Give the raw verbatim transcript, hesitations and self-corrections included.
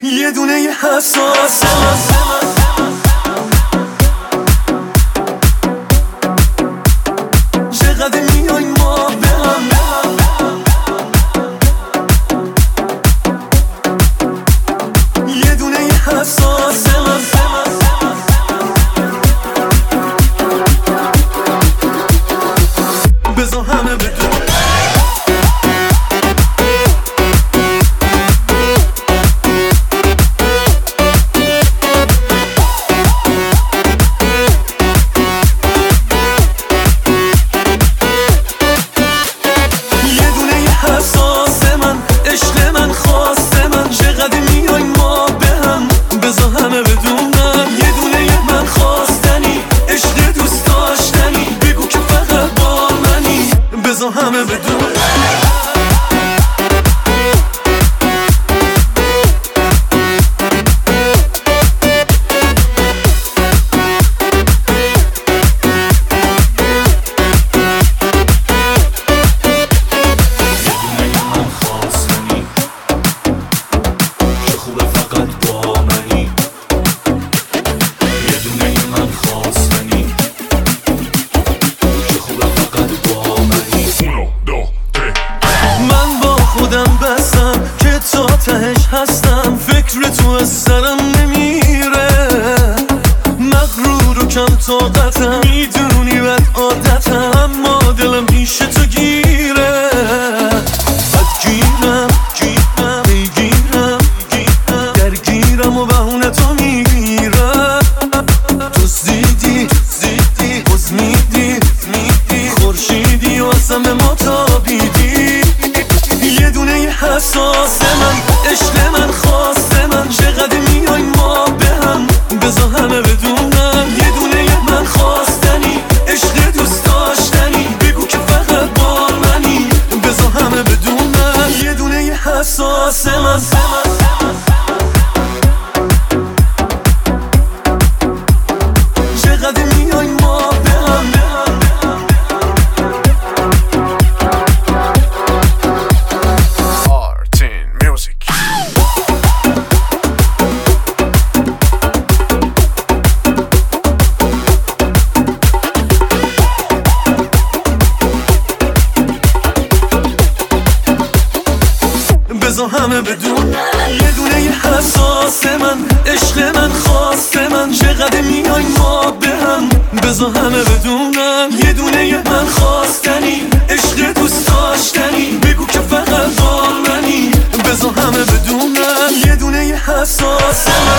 یه دونه ی حساس چقدر میای ما به هم، یه دونه ی حساس بذار همه بدون همه بدون تهش هستم، فکر تو از سرم نمیره، مغرور و کم طاقتم، میدونی بد عادتم، اما دلم پیش تو گیره، بد گیرم گیرم میگیرم گیرم درگیرم و بهونه تو میگیرم، تو زیدی زیدی باز میدی میدی خورشیدی و اصلا به ما تابیدی، یه دونه ی حساس من، عشق من، خواست من، چقدر میای ما به هم، بذار همه بدونم، یه دونه ی من خواستنی، عشق دوست داشتنی، بگو که فقط با منی، بذار همه بدونم، یه دونه ی حساس من. چقدر میای ما به هم، بذار همه بدون، یه دونه ی حساس من، عشق من، خواست من، چقدر میای ما به هم، بذار همه بدونم، یه دونه ی من خواستنی، عشق دوست داشتنی، بگو که فقط با منی، بذار همه بدونم، یه دونه ی حساس من.